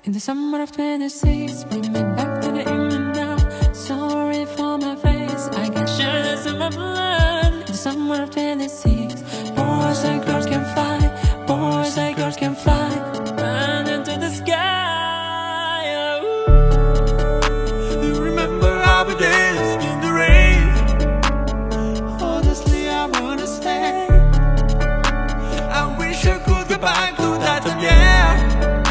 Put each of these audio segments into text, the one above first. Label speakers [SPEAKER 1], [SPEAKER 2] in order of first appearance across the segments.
[SPEAKER 1] In the summer of 26, bring me back to the evening now. Sorry for my face, I got shadows in my blood. In the summer of 26, boys and girls can fly, boys and girls can fly, run into the sky. Ooh. You remember how we danced in the rain? Honestly, I wanna stay. I wish I could go back to that time, yeah.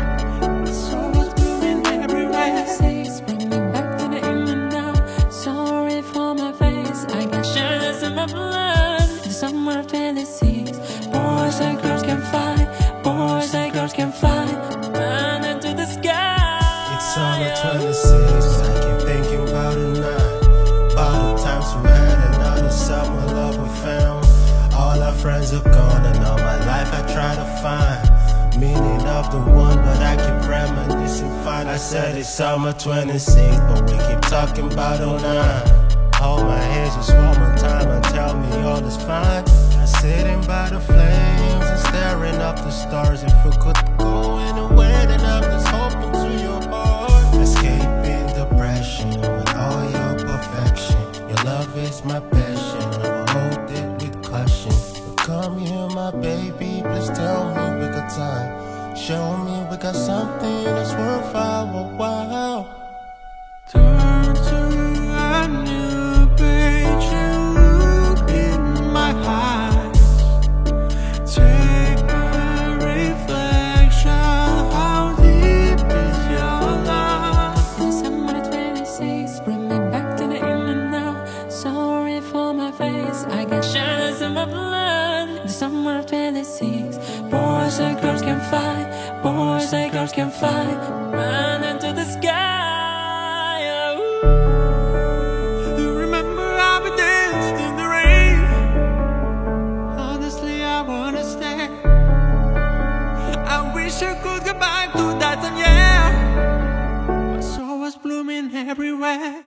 [SPEAKER 1] Summer of 26, boys and girls can fly, boys and girls can fly, run into the sky.
[SPEAKER 2] It's summer 26, I keep thinking about it now. About the times we had another summer love we found. All our friends are gone and all my life I try to find meaning of the one, but I keep reminiscing fine. I said it's summer 26, but we keep talking about 09. Hold my hands just one more time and tell me all is fine. I'm sitting by the flames and staring up the stars. If we could go anywhere, then I'm just hoping to your heart. Escaping depression with all your perfection. Your love is my passion, I will hold it with caution. But come here, my baby, please tell me we got time. Show me we got something that's worth our while.
[SPEAKER 1] Turn to a new page and look in my eyes. Take a reflection, how deep is your love? In the summer of 26, bring me back to the evening now. Sorry for my face, I got shadows in my blood. In the summer of 26, boys and girls can fly, boys and girls can fly, run into the sky. Wish I could go back to that time, yeah. My soul was blooming everywhere.